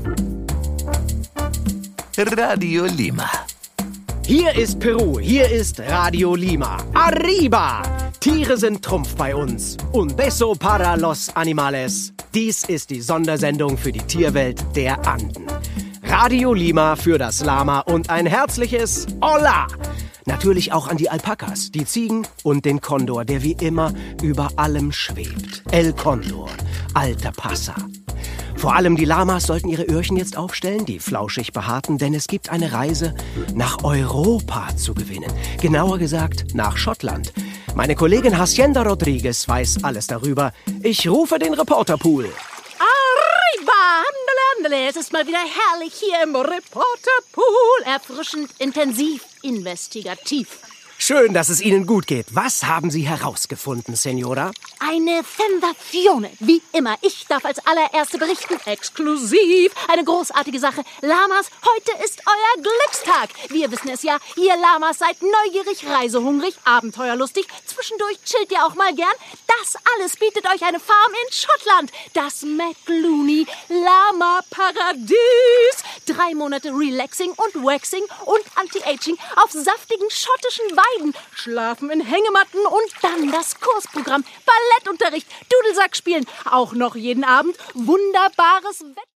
Radio Lima. Hier ist Peru, hier ist Radio Lima. Arriba! Tiere sind Trumpf bei uns. Un beso para los animales. Dies ist die Sondersendung für die Tierwelt der Anden. Radio Lima für das Lama und ein herzliches Hola! Natürlich auch an die Alpakas, die Ziegen und den Kondor, der wie immer über allem schwebt. El Condor, alter Passa. Vor allem die Lamas sollten ihre Öhrchen jetzt aufstellen, die flauschig behaarten, denn es gibt eine Reise nach Europa zu gewinnen. Genauer gesagt nach Schottland. Meine Kollegin Hacienda Rodriguez weiß alles darüber. Ich rufe den Reporterpool. Arriba! Handele. Es ist mal wieder herrlich hier im Reporterpool. Erfrischend, intensiv, investigativ. Schön, dass es Ihnen gut geht. Was haben Sie herausgefunden, Senora? Eine Sensation, wie immer. Ich darf als allererste berichten, exklusiv. Eine großartige Sache. Lamas, heute ist euer Glückstag. Wir wissen es ja, ihr Lamas seid neugierig, reisehungrig, abenteuerlustig. Zwischendurch chillt ihr auch mal gern. Das alles bietet euch eine Farm in Schottland. Das McLooney Lama Paradies. 3 Monate Relaxing und Waxing und Anti-Aging auf saftigen schottischen Weiden. Schlafen in Hängematten und dann das Kursprogramm. Ballettunterricht, Dudelsack spielen. Auch noch jeden Abend wunderbares Wetter.